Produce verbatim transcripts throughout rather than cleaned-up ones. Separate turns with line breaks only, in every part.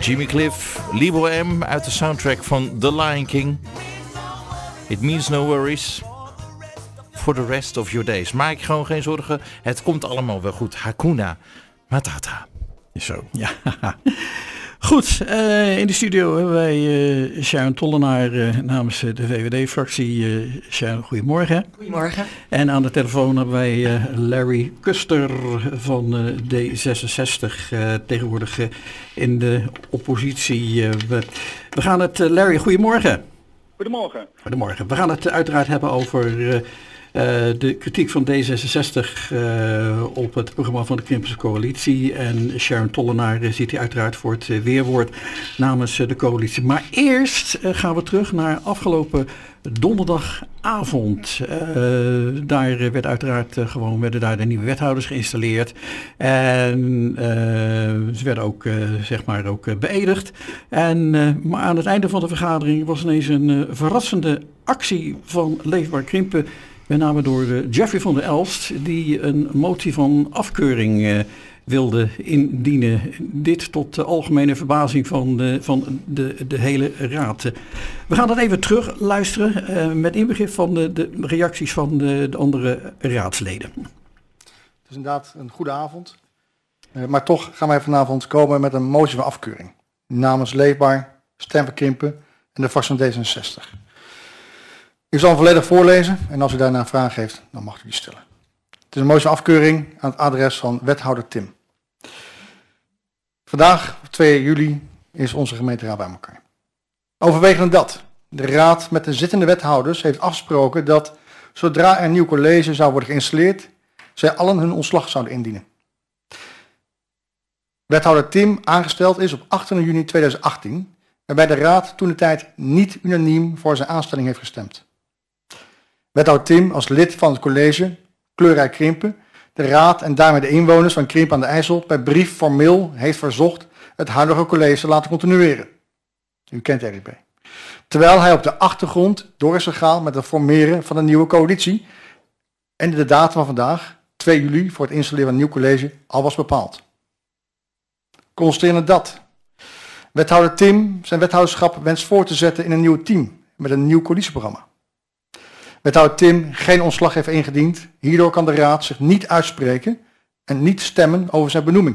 Jimmy Cliff, Lebo M uit de soundtrack van The Lion King. It means no worries for the rest of your days. Maak je gewoon geen zorgen, het komt allemaal wel goed. Hakuna Matata.
Zo, ja. Goed, uh, in de studio hebben wij uh, Sharon Tollenaar uh, namens de V V D-fractie. Uh, Sharon, goedemorgen.
Goedemorgen.
En aan de telefoon hebben wij uh, Larry Kuster van uh, D zesenzestig, uh, tegenwoordig uh, in de oppositie. Uh, we, we gaan het, uh, Larry, goedemorgen.
Goedemorgen.
Goedemorgen. We gaan het uh, uiteraard hebben over uh, uh, de kritiek van D zesenzestig uh, op het programma van de Krimpelse Coalitie. En Sharon Tollenaar uh, ziet hij uiteraard voor het uh, weerwoord namens uh, de coalitie. Maar eerst uh, gaan we terug naar afgelopen donderdagavond. Uh, daar uh, werd uiteraard uh, gewoon werden daar de nieuwe wethouders geïnstalleerd. En uh, ze werden ook, uh, zeg maar ook uh, beëdigd. En, uh, maar aan het einde van de vergadering was ineens een uh, verrassende actie van Leefbaar Krimpen. Met name door uh, Jeffrey van der Elst, die een motie van afkeuring uh, wilde indienen. Dit tot de algemene verbazing van de, van de, de hele raad. We gaan dat even terug luisteren uh, met inbegrip van de, de reacties van de, de andere raadsleden.
Het is inderdaad een goede avond. Uh, maar toch gaan wij vanavond komen met een motie van afkeuring. Namens Leefbaar, Stem voor Krimpen en de fractie van D zesenzestig. Ik zal hem volledig voorlezen en als u daarna een vraag heeft, dan mag u die stellen. Het is een motie van afkeuring aan het adres van wethouder Tim. Vandaag, op twee juli, is onze gemeenteraad bij elkaar. Overwegende dat de raad met de zittende wethouders heeft afgesproken dat zodra er een nieuw college zou worden geïnstalleerd, zij allen hun ontslag zouden indienen. Wethouder Tim aangesteld is op achtentwintig juni tweeduizend achttien, waarbij de raad toentertijd niet unaniem voor zijn aanstelling heeft gestemd. Wethouder Tim als lid van het college Kleurrijk Krimpen, de raad en daarmee de inwoners van Krimpen aan de IJssel per brief formeel heeft verzocht het huidige college te laten continueren. U kent R I P. Terwijl hij op de achtergrond door is gegaan met het formeren van een nieuwe coalitie en de datum van vandaag, twee juli, voor het installeren van een nieuw college al was bepaald. Constaterende dat wethouder Tim zijn wethouderschap wenst voor te zetten in een nieuw team met een nieuw coalitieprogramma. Wethouder Tim geen ontslag heeft ingediend, hierdoor kan de raad zich niet uitspreken en niet stemmen over zijn benoeming.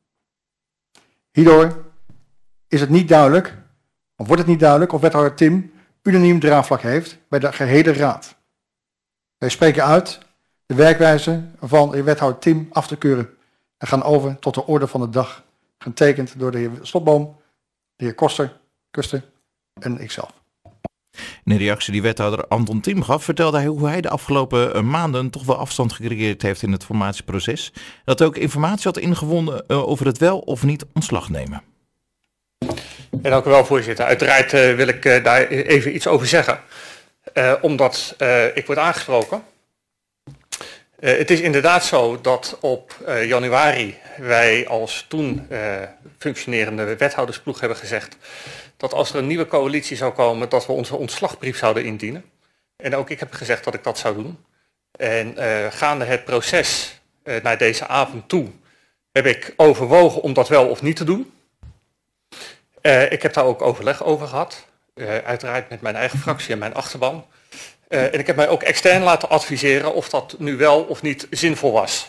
Hierdoor is het niet duidelijk, of wordt het niet duidelijk, of wethouder Tim unaniem draagvlak heeft bij de gehele raad. Wij spreken uit de werkwijze van wethouder Tim af te keuren en gaan over tot de orde van de dag, getekend door de heer Slotboom, de heer Koster, Kuster en ikzelf.
In een reactie die wethouder Anton Tim gaf, vertelde hij hoe hij de afgelopen maanden toch wel afstand gecreëerd heeft in het formatieproces. Dat hij ook informatie had ingewonnen over het wel of niet ontslag nemen.
Ja, dank u wel, voorzitter. Uiteraard uh, wil ik uh, daar even iets over zeggen. Uh, omdat uh, ik word aangesproken. Uh, het is inderdaad zo dat op uh, januari wij als toen uh, functionerende wethoudersploeg hebben gezegd dat als er een nieuwe coalitie zou komen, dat we onze ontslagbrief zouden indienen. En ook ik heb gezegd dat ik dat zou doen. En uh, gaande het proces uh, naar deze avond toe heb ik overwogen om dat wel of niet te doen. Uh, ik heb daar ook overleg over gehad. Uh, uiteraard met mijn eigen fractie en mijn achterban. Uh, en ik heb mij ook extern laten adviseren of dat nu wel of niet zinvol was.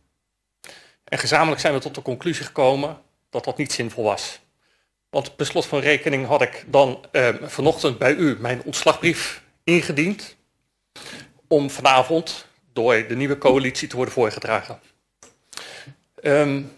En gezamenlijk zijn we tot de conclusie gekomen dat dat niet zinvol was. Want per slot van rekening had ik dan uh, vanochtend bij u mijn ontslagbrief ingediend om vanavond door de nieuwe coalitie te worden voorgedragen. Um,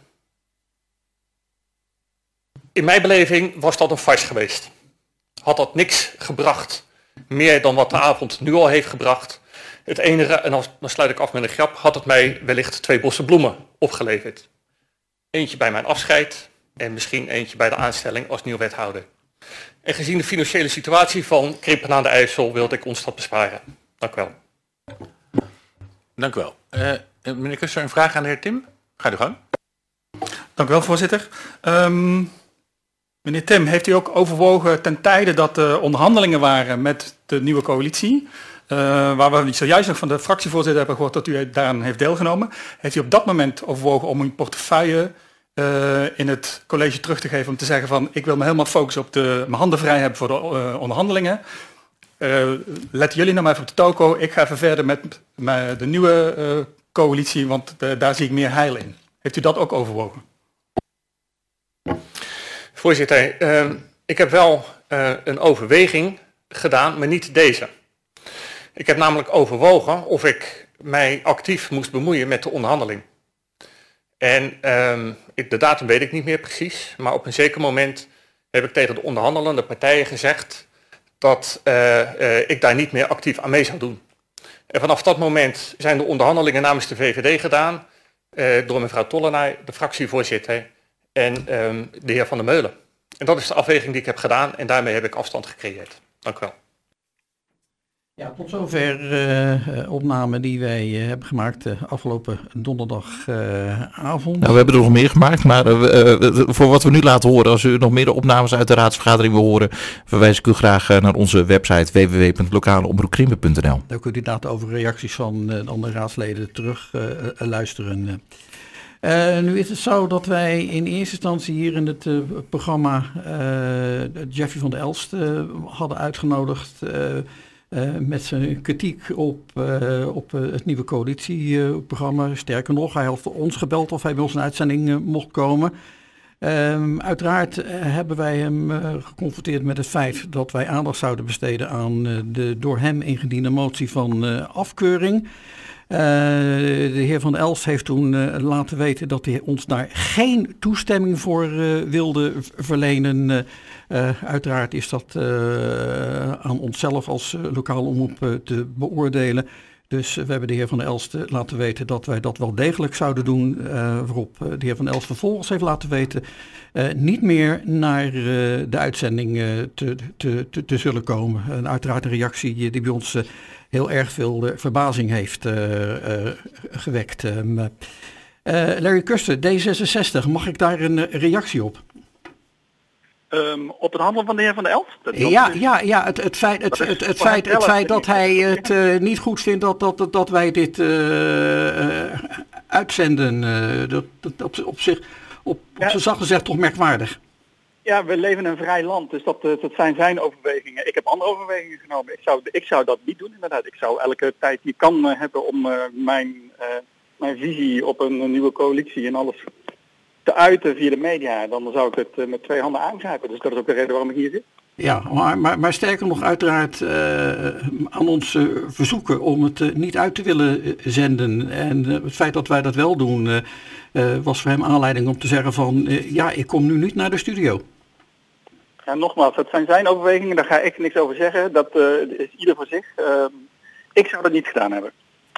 in mijn beleving was dat een farce geweest. Had dat niks gebracht, meer dan wat de avond nu al heeft gebracht. Het enige, en dan sluit ik af met een grap, had het mij wellicht twee bossen bloemen opgeleverd. Eentje bij mijn afscheid en misschien eentje bij de aanstelling als nieuw wethouder. En gezien de financiële situatie van Krimpen aan de IJssel wilde ik ons dat besparen. Dank u wel.
Dank u wel. Uh, meneer Kuster, een vraag aan de heer Tim. Ga u gang.
Dank u wel, voorzitter. Um, meneer Tim, heeft u ook overwogen ten tijde dat er onderhandelingen waren met de nieuwe coalitie, uh, waar we zojuist nog van de fractievoorzitter hebben gehoord dat u daaraan heeft deelgenomen, heeft u op dat moment overwogen om uw portefeuille uh, in het college terug te geven om te zeggen van ik wil me helemaal focussen op de, mijn handen vrij hebben voor de uh, onderhandelingen. Uh, letten jullie nou maar even op de toko. Ik ga even verder met, met de nieuwe uh, coalitie, want uh, daar zie ik meer heil in. Heeft u dat ook overwogen?
Voorzitter, uh, ik heb wel uh, een overweging gedaan, maar niet deze. Ik heb namelijk overwogen of ik mij actief moest bemoeien met de onderhandeling. En uh, ik, de datum weet ik niet meer precies, maar op een zeker moment heb ik tegen de onderhandelende partijen gezegd dat uh, uh, ik daar niet meer actief aan mee zou doen. En vanaf dat moment zijn de onderhandelingen namens de V V D gedaan uh, door mevrouw Tollenaar, de fractievoorzitter, en um, de heer Van der Meulen. En dat is de afweging die ik heb gedaan en daarmee heb ik afstand gecreëerd. Dank u wel.
Ja, tot zover uh, opname die wij uh, hebben gemaakt uh, afgelopen donderdagavond. Uh,
nou, we hebben er nog meer gemaakt, maar uh, uh, voor wat we nu laten horen, als u nog meer opnames uit de raadsvergadering wil horen, verwijs ik u graag uh, naar onze website w w w punt lokale omroep krimpen punt n l.
Daar kunt u inderdaad over reacties van uh, de andere raadsleden terug uh, uh, luisteren. Uh, nu is het zo dat wij in eerste instantie hier in het uh, programma uh, Jeffrey van der Elst uh, hadden uitgenodigd uh, uh, met zijn kritiek op, uh, op uh, het nieuwe coalitieprogramma. Uh, Sterker nog, hij had ons gebeld of hij bij ons een uitzending uh, mocht komen. Um, uiteraard uh, hebben wij hem uh, geconfronteerd met het feit dat wij aandacht zouden besteden aan uh, de door hem ingediende motie van uh, afkeuring. Uh, de heer Van der Elst heeft toen uh, laten weten dat hij ons daar geen toestemming voor uh, wilde verlenen. Uh, uh, uiteraard is dat uh, aan onszelf als uh, lokale omroep uh, te beoordelen. Dus uh, we hebben de heer Van der Elst uh, laten weten dat wij dat wel degelijk zouden doen. Uh, waarop uh, de heer Van der Elst vervolgens heeft laten weten uh, niet meer naar uh, de uitzending uh, te, te, te, te zullen komen. En uiteraard een reactie uh, die bij ons uh, heel erg veel uh, verbazing heeft uh, uh, gewekt. Um, uh, Larry Kuster, D zesenzestig, mag ik daar een uh, reactie op?
Um, op het handelen van de heer Van der Elst? Dat
ja, is, ja, ja, het, het feit, het, het, het feit, het feit dat hij het uh, niet goed vindt dat, dat, dat wij dit uh, uh, uitzenden, uh, dat, dat op, op zich, op, op ja. zijn zacht gezegd toch merkwaardig.
Ja, we leven in een vrij land, dus dat, dat zijn zijn overwegingen. Ik heb andere overwegingen genomen. Ik zou, ik zou dat niet doen inderdaad. Ik zou elke tijd die kan uh, hebben om uh, mijn, uh, mijn visie op een, een nieuwe coalitie en alles te uiten via de media. Dan zou ik het uh, met twee handen aangrijpen. Dus dat is ook de reden waarom ik hier zit.
Ja, maar, maar, maar sterker nog uiteraard uh, aan ons uh, verzoeken om het uh, niet uit te willen uh, zenden. En uh, het feit dat wij dat wel doen uh, uh, was voor hem aanleiding om te zeggen van uh, ja, ik kom nu niet naar de studio.
Ja, nogmaals, dat zijn zijn overwegingen, daar ga ik niks over zeggen. Dat uh, is ieder voor zich. Uh, ik zou dat niet gedaan hebben.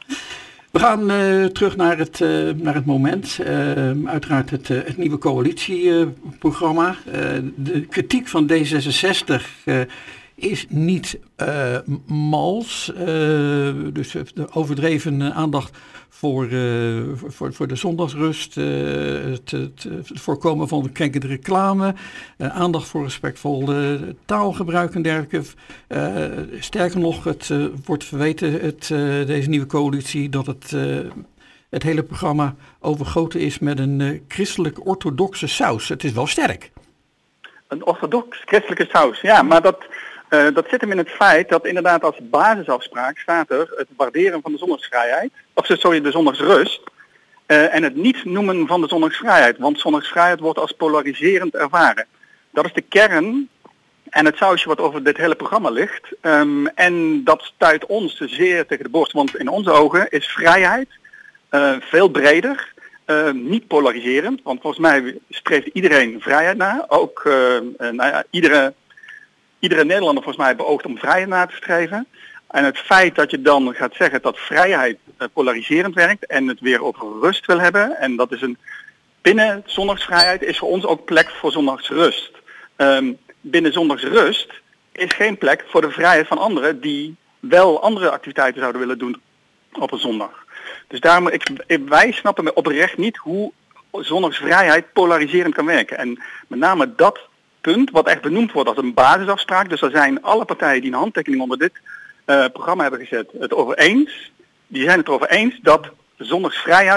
We gaan uh, terug naar het, uh, naar het moment. Uh, uiteraard het, uh, het nieuwe coalitieprogramma. Uh, de kritiek van D zesenzestig uh, is niet uh, mals. Uh, dus de overdreven uh, aandacht voor, uh, voor, voor de zondagsrust. Uh, het, het, het voorkomen van krenkende reclame. Uh, aandacht voor respectvol uh, taalgebruik en dergelijke. Uh, sterker nog, het uh, wordt verweten, het, uh, deze nieuwe coalitie, dat het, uh, het hele programma overgoten is met een uh, christelijk-orthodoxe saus. Het is wel sterk.
Een orthodox-christelijke saus, ja, maar dat... Uh, dat zit hem in het feit dat inderdaad als basisafspraak staat er het waarderen van de zondagsvrijheid, of sorry, de zondagsrust, uh, en het niet noemen van de zondagsvrijheid, want zondagsvrijheid wordt als polariserend ervaren. Dat is de kern en het sausje wat over dit hele programma ligt. Um, en dat stuit ons zeer tegen de borst, want in onze ogen is vrijheid uh, veel breder, uh, niet polariserend, want volgens mij streeft iedereen vrijheid na, ook uh, uh, nou ja, iedere... Iedere Nederlander volgens mij beoogt om vrijheid na te streven. En het feit dat je dan gaat zeggen dat vrijheid uh, polariserend werkt en het weer over rust wil hebben. En dat is een binnen zondagsvrijheid is voor ons ook plek voor zondagsrust. Um, binnen zondagsrust is geen plek voor de vrijheid van anderen die wel andere activiteiten zouden willen doen op een zondag. Dus daarom, ik, wij snappen oprecht niet hoe zondagsvrijheid polariserend kan werken. En met name dat punt, wat echt benoemd wordt als een basisafspraak. Dus er zijn alle partijen die een handtekening onder dit uh, programma hebben gezet het over eens. Die zijn het erover eens dat zondagsvrijheid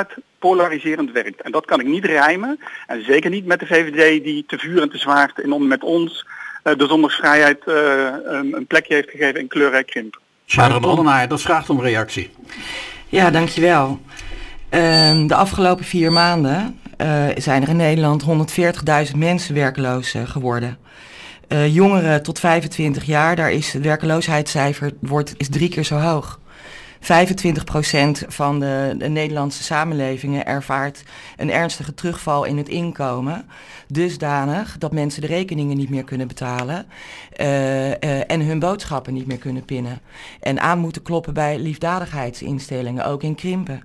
polariserend werkt. En dat kan ik niet rijmen. En zeker niet met de V V D die te vuur en te zwaard in, met ons uh, de zondagsvrijheid uh, een, een plekje heeft gegeven in kleurrijk Krimpen.
Sharon Tollenaar, dat vraagt om reactie.
Ja, dankjewel. Uh, de afgelopen vier maanden uh, zijn er in Nederland honderdveertigduizend mensen werkloos uh, geworden. Uh, jongeren tot vijfentwintig jaar, daar is het werkloosheidscijfer wordt, is drie keer zo hoog. vijfentwintig procent van de, de Nederlandse samenlevingen ervaart een ernstige terugval in het inkomen. Dusdanig dat mensen de rekeningen niet meer kunnen betalen uh, uh, en hun boodschappen niet meer kunnen pinnen. En aan moeten kloppen bij liefdadigheidsinstellingen, ook in Krimpen.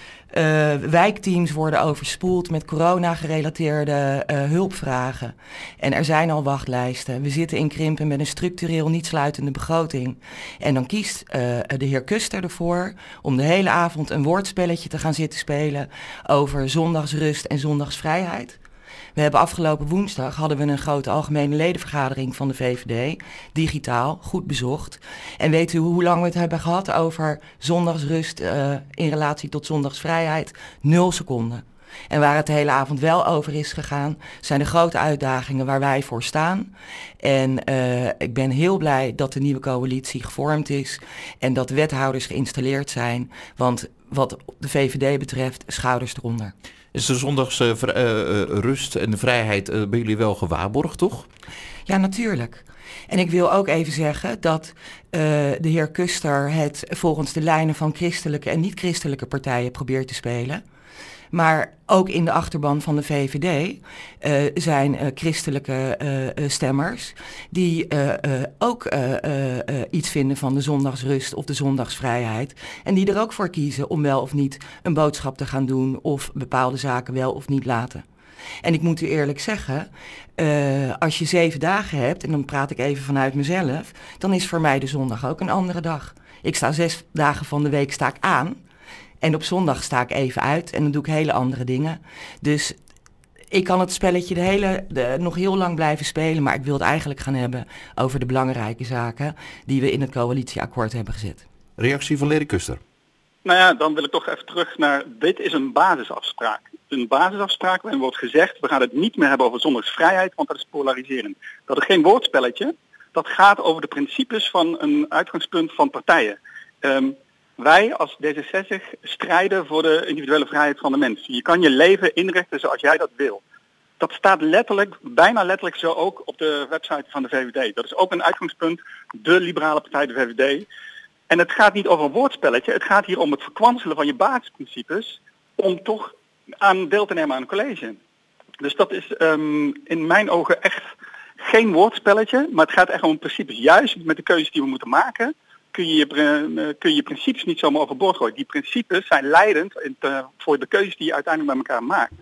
Uh, wijkteams worden overspoeld met corona-gerelateerde uh, hulpvragen. En er zijn al wachtlijsten. We zitten in Krimpen met een structureel niet sluitende begroting. En dan kiest uh, de heer Kuster ervoor om de hele avond een woordspelletje te gaan zitten spelen over zondagsrust en zondagsvrijheid. We hebben afgelopen woensdag hadden we een grote algemene ledenvergadering van de V V D, digitaal, goed bezocht. En weet u hoe lang we het hebben gehad over zondagsrust uh, in relatie tot zondagsvrijheid? Nul seconden. En waar het de hele avond wel over is gegaan, zijn de grote uitdagingen waar wij voor staan. En uh, ik ben heel blij dat de nieuwe coalitie gevormd is en dat de wethouders geïnstalleerd zijn. Want wat de V V D betreft, schouders eronder.
Is de zondags uh, vri- uh, rust en de vrijheid uh, bij jullie wel gewaarborgd, toch?
Ja, natuurlijk. En ik wil ook even zeggen dat uh, de heer Kuster het volgens de lijnen van christelijke en niet-christelijke partijen probeert te spelen. Maar ook in de achterban van de V V D uh, zijn uh, christelijke uh, stemmers die uh, uh, ook uh, uh, uh, iets vinden van de zondagsrust of de zondagsvrijheid. En die er ook voor kiezen om wel of niet een boodschap te gaan doen of bepaalde zaken wel of niet laten. En ik moet u eerlijk zeggen, uh, als je zeven dagen hebt, en dan praat ik even vanuit mezelf, dan is voor mij de zondag ook een andere dag. Ik sta zes dagen van de week sta ik aan. En op zondag sta ik even uit en dan doe ik hele andere dingen. Dus ik kan het spelletje de hele, de, nog heel lang blijven spelen, maar ik wil het eigenlijk gaan hebben over de belangrijke zaken die we in het coalitieakkoord hebben gezet.
Reactie van Lede Kuster.
Nou ja, dan wil ik toch even terug naar, dit is een basisafspraak. Een basisafspraak waarin wordt gezegd, we gaan het niet meer hebben over zondagsvrijheid, want dat is polariserend. Dat is geen woordspelletje, dat gaat over de principes van een uitgangspunt van partijen. Um, Wij als D zesenzestig strijden voor de individuele vrijheid van de mens. Je kan je leven inrichten zoals jij dat wil. Dat staat letterlijk, bijna letterlijk zo ook op de website van de V V D. Dat is ook een uitgangspunt, de liberale partij, de V V D. En het gaat niet over een woordspelletje. Het gaat hier om het verkwanselen van je basisprincipes om toch aan deel te nemen aan een college. Dus dat is um, in mijn ogen echt geen woordspelletje, maar het gaat echt om principes. Juist met de keuzes die we moeten maken, kun je je, kun je, je principes niet zomaar overboord gooien. Die principes zijn leidend in te, voor de keuzes die je uiteindelijk bij elkaar maakt.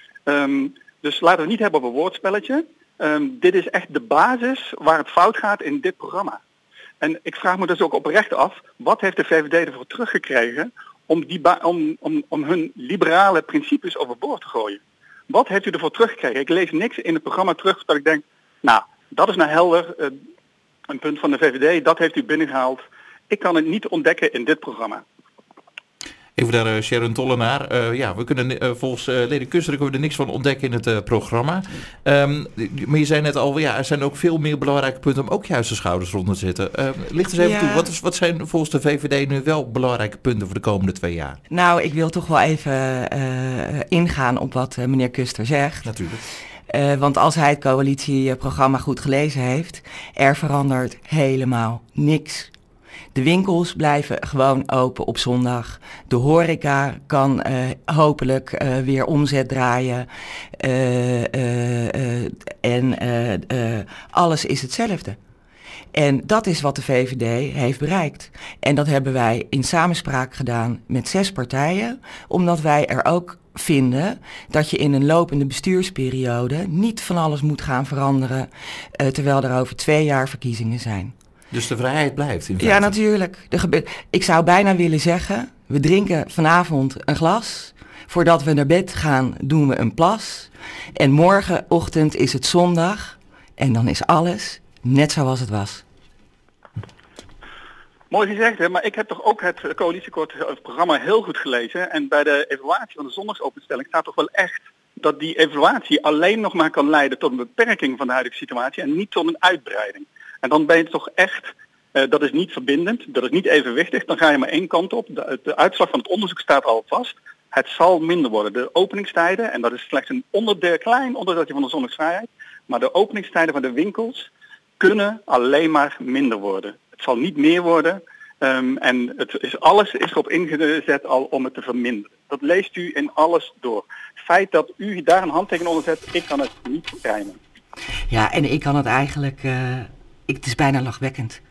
Um, dus laten we het niet hebben over een woordspelletje. Um, dit is echt de basis waar het fout gaat in dit programma. En ik vraag me dus ook oprecht af, wat heeft de V V D ervoor teruggekregen om, die ba- om, om, om hun liberale principes overboord te gooien? Wat heeft u ervoor teruggekregen? Ik lees niks in het programma terug dat ik denk, nou, dat is nou helder, uh, een punt van de V V D, dat heeft u binnengehaald. Ik kan het niet ontdekken in dit programma.
Even naar uh, Sharon Tollenaar. Uh, ja, we kunnen uh, volgens uh, Lede Kuster kunnen we er niks van ontdekken in het uh, programma. Um, maar je zei net al, ja, er zijn ook veel meer belangrijke punten om ook juist de schouders rond te zetten. Uh, licht eens even ja. toe, wat, is, wat zijn volgens de V V D nu wel belangrijke punten voor de komende twee jaar?
Nou, ik wil toch wel even uh, ingaan op wat uh, meneer Kuster zegt.
Natuurlijk.
Uh, want als hij het coalitieprogramma goed gelezen heeft, er verandert helemaal niks. De winkels blijven gewoon open op zondag. De horeca kan uh, hopelijk uh, weer omzet draaien. Uh, uh, uh, en uh, uh, alles is hetzelfde. En dat is wat de V V D heeft bereikt. En dat hebben wij in samenspraak gedaan met zes partijen, omdat wij er ook vinden dat je in een lopende bestuursperiode niet van alles moet gaan veranderen, uh, terwijl er over twee jaar verkiezingen zijn.
Dus de vrijheid blijft in feite?
Ja, natuurlijk. De gebe- ik zou bijna willen zeggen, we drinken vanavond een glas. Voordat we naar bed gaan doen we een plas. En morgenochtend is het zondag. En dan is alles net zoals het was.
Mooi gezegd, hè? Maar ik heb toch ook het coalitieakkoord, het programma heel goed gelezen. En bij de evaluatie van de zondagsopenstelling staat toch wel echt dat die evaluatie alleen nog maar kan leiden tot een beperking van de huidige situatie en niet tot een uitbreiding. En dan ben je toch echt, uh, dat is niet verbindend, dat is niet evenwichtig, dan ga je maar één kant op. De, de uitslag van het onderzoek staat al vast. Het zal minder worden. De openingstijden, en dat is slechts een onderdeel, klein onderdeeltje van de zondagsvrijheid, maar de openingstijden van de winkels kunnen alleen maar minder worden. Het zal niet meer worden. Um, en het is, alles is erop ingezet al om het te verminderen. Dat leest u in alles door. Het feit dat u daar een handtekening onder zet, ik kan het niet rijmen.
Ja, en ik kan het eigenlijk, uh, ik, het is bijna lachwekkend.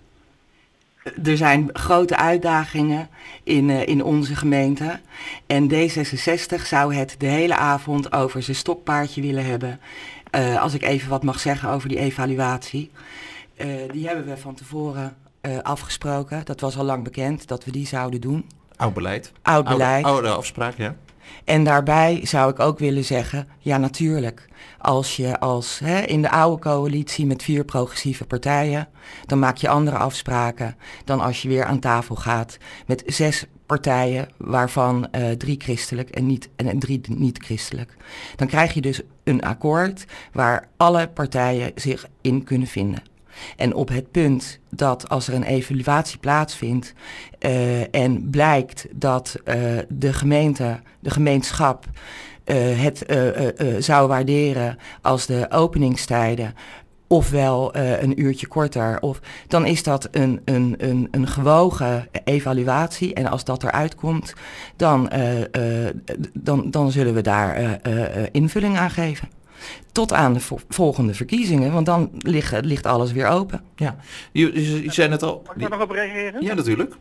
Er zijn grote uitdagingen in, uh, in onze gemeente. En D zesenzestig zou het de hele avond over zijn stokpaardje willen hebben. Uh, als ik even wat mag zeggen over die evaluatie. Uh, die hebben we van tevoren uh, afgesproken. Dat was al lang bekend dat we die zouden doen.
Oud beleid.
Oud beleid.
Oude, oude afspraak, ja.
En daarbij zou ik ook willen zeggen, ja natuurlijk, als je als hè, in de oude coalitie met vier progressieve partijen, dan maak je andere afspraken dan als je weer aan tafel gaat met zes partijen, waarvan uh, drie christelijk en, niet, en drie niet christelijk. Dan krijg je dus een akkoord waar alle partijen zich in kunnen vinden. En op het punt dat als er een evaluatie plaatsvindt uh, en blijkt dat uh, de gemeente, de gemeenschap uh, het uh, uh, uh, zou waarderen als de openingstijden ofwel uh, een uurtje korter, of dan is dat een, een, een, een gewogen evaluatie. En als dat eruit komt, dan, uh, uh, dan, dan zullen we daar uh, uh, invulling aan geven. Tot aan de vo- volgende verkiezingen, want dan ligt, ligt alles weer open.
Ja, je, je, je zei net al.
Mag ik daar nog op reageren?
Ja, natuurlijk.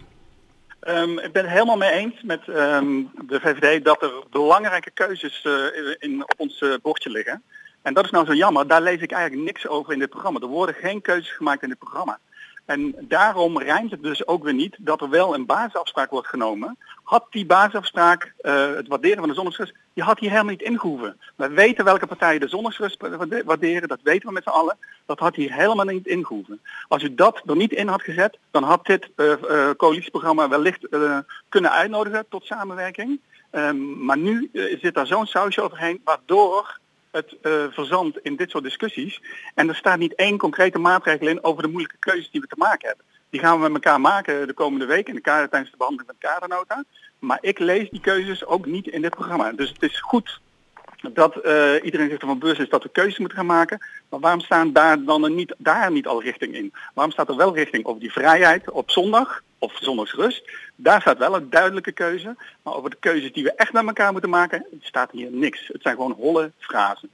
Um, ik ben het helemaal mee eens met um, de V V D dat er belangrijke keuzes uh, in, op ons uh, bordje liggen. En dat is nou zo jammer, daar lees ik eigenlijk niks over in dit programma. Er worden geen keuzes gemaakt in dit programma. En daarom rijmt het dus ook weer niet dat er wel een basisafspraak wordt genomen. Had die basisafspraak, uh, het waarderen van de zondagsrust, die had hier helemaal niet ingehoeven. Wij weten welke partijen de zondagsrust waarderen, dat weten we met z'n allen. Dat had hier helemaal niet ingehoeven. Als u dat er niet in had gezet, dan had dit uh, uh, coalitieprogramma wellicht uh, kunnen uitnodigen tot samenwerking. Um, maar nu uh, zit daar zo'n sausje overheen, waardoor het uh, verzandt in dit soort discussies. En er staat niet één concrete maatregel in over de moeilijke keuzes die we te maken hebben. Die gaan we met elkaar maken de komende week in de kader, tijdens de behandeling van de kadernota. Maar ik lees die keuzes ook niet in dit programma. Dus het is goed dat uh, iedereen zich ervan bewust is dat we keuzes moeten gaan maken. Maar waarom staan daar dan niet, daar niet al richting in? Waarom staat er wel richting over die vrijheid op zondag of zondagsrust? Daar staat wel een duidelijke keuze. Maar over de keuzes die we echt met elkaar moeten maken, staat hier niks. Het zijn gewoon holle frasen.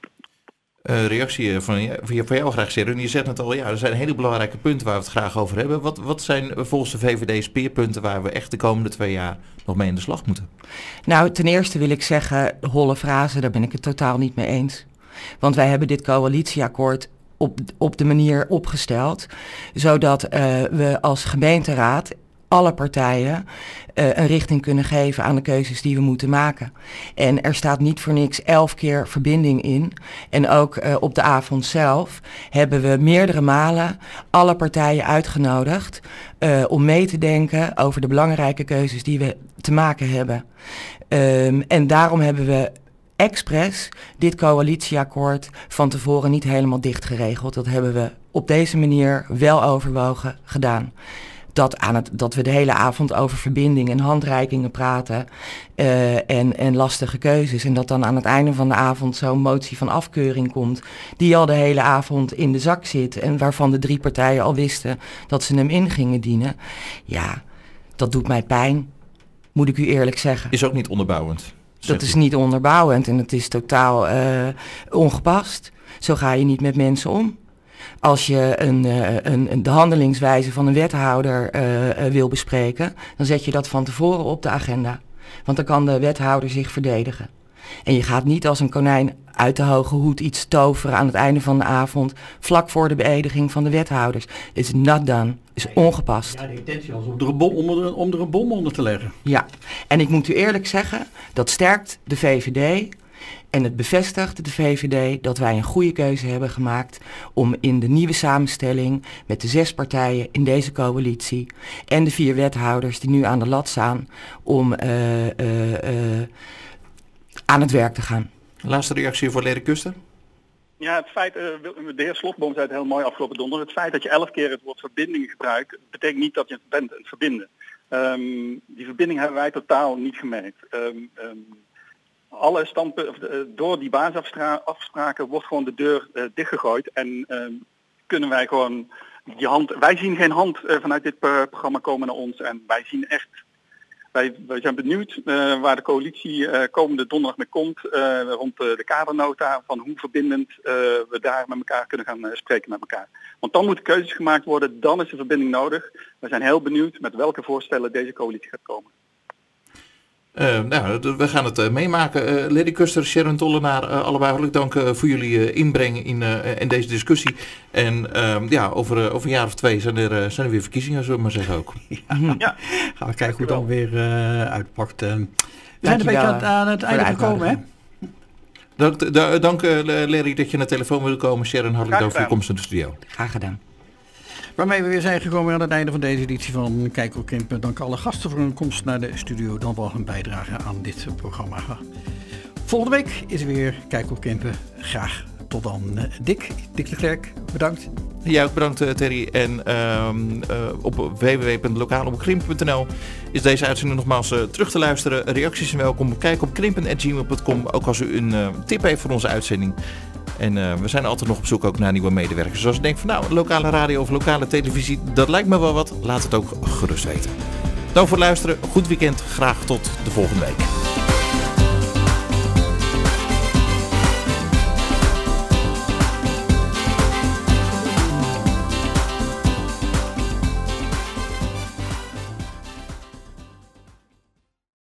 Uh, reactie van, van jou graag, Sharon. Je zegt het al, ja, er zijn hele belangrijke punten waar we het graag over hebben. Wat, wat zijn volgens de V V D speerpunten waar we echt de komende twee jaar nog mee in de slag moeten?
Nou, ten eerste wil ik zeggen, holle frazen, daar ben ik het totaal niet mee eens. Want wij hebben dit coalitieakkoord op, op de manier opgesteld, zodat uh, we als gemeenteraad alle partijen uh, een richting kunnen geven aan de keuzes die we moeten maken. En er staat niet voor niks elf keer verbinding in. En ook uh, op de avond zelf hebben we meerdere malen alle partijen uitgenodigd uh, om mee te denken over de belangrijke keuzes die we te maken hebben. Um, en daarom hebben we expres dit coalitieakkoord van tevoren niet helemaal dicht geregeld. Dat hebben we op deze manier wel overwogen gedaan. Dat, aan het, dat we de hele avond over verbinding en handreikingen praten uh, en, en lastige keuzes. En dat dan aan het einde van de avond zo'n motie van afkeuring komt die al de hele avond in de zak zit en waarvan de drie partijen al wisten dat ze hem in gingen dienen. Ja, dat doet mij pijn, moet ik u eerlijk zeggen.
Is ook niet onderbouwend.
Dat is niet onderbouwend en het is totaal uh, ongepast. Zo ga je niet met mensen om. Als je een, een, een, de handelingswijze van een wethouder uh, wil bespreken, dan zet je dat van tevoren op de agenda. Want dan kan de wethouder zich verdedigen. En je gaat niet als een konijn uit de hoge hoed iets toveren aan het einde van de avond, vlak voor de beëdiging van de wethouders. It's not done. Is ongepast.
Ja, de intentie was om er, een bom, om, er, om er een bom onder te leggen.
Ja, en ik moet u eerlijk zeggen, dat sterkt de V V D En het bevestigt de V V D dat wij een goede keuze hebben gemaakt om in de nieuwe samenstelling met de zes partijen in deze coalitie en de vier wethouders die nu aan de lat staan om uh, uh, uh, aan het werk te gaan.
Laatste reactie voor Lerry Kuster.
Ja, het feit, uh, de heer Slotboom zei het heel mooi afgelopen donderdag, het feit dat je elf keer het woord verbinding gebruikt, betekent niet dat je het bent, het verbinden. Um, die verbinding hebben wij totaal niet gemerkt. Um, um, alle standpunten, uh, door die basisafspraken wordt gewoon de deur uh, dichtgegooid en um, kunnen wij gewoon die hand, wij zien geen hand uh, vanuit dit uh, programma komen naar ons en wij zien echt, wij, wij zijn benieuwd uh, waar de coalitie uh, komende donderdag mee komt uh, rond uh, de kadernota van hoe verbindend uh, we daar met elkaar kunnen gaan uh, spreken met elkaar. Want dan moeten keuzes gemaakt worden, dan is de verbinding nodig. We zijn heel benieuwd met welke voorstellen deze coalitie gaat komen.
Uh, nou, we gaan het uh, meemaken. Uh, Lerry Kuster, Sharon Tollenaar, uh, allebei hartelijk dank uh, voor jullie uh, inbreng in, uh, in deze discussie. En uh, ja, over, uh, over een jaar of twee zijn er, uh, zijn er weer verkiezingen, zullen we maar zeggen ook.
Ja, ja. Gaan we kijken hoe het dan weer uh, uitpakt. Uh, we zijn een beetje aan, aan het einde gekomen, hè?
Dank, da, dank uh, Lerry dat je naar de telefoon wilde komen. Sharon, hartelijk dank voor je komst in de studio.
Graag gedaan.
Waarmee we weer zijn gekomen aan het einde van deze editie van Kijk op Krimpen. Dank alle gasten voor hun komst naar de studio. Dan wel hun bijdrage aan dit programma. Volgende week is er weer Kijk op Krimpen. Graag tot dan. Dick, Dick de Klerk, bedankt.
Ja, ook bedankt uh, Terry. En uh, uh, op w w w punt lokaal op krimpen punt n l is deze uitzending nogmaals uh, terug te luisteren. Reacties zijn welkom. Kijk op krimpen at gmail punt com. Ook als u een uh, tip heeft voor onze uitzending. En uh, we zijn altijd nog op zoek ook naar nieuwe medewerkers. Dus als u denkt van nou, lokale radio of lokale televisie, dat lijkt me wel wat. Laat het ook gerust weten. Dank voor het luisteren. Goed weekend. Graag tot de volgende week.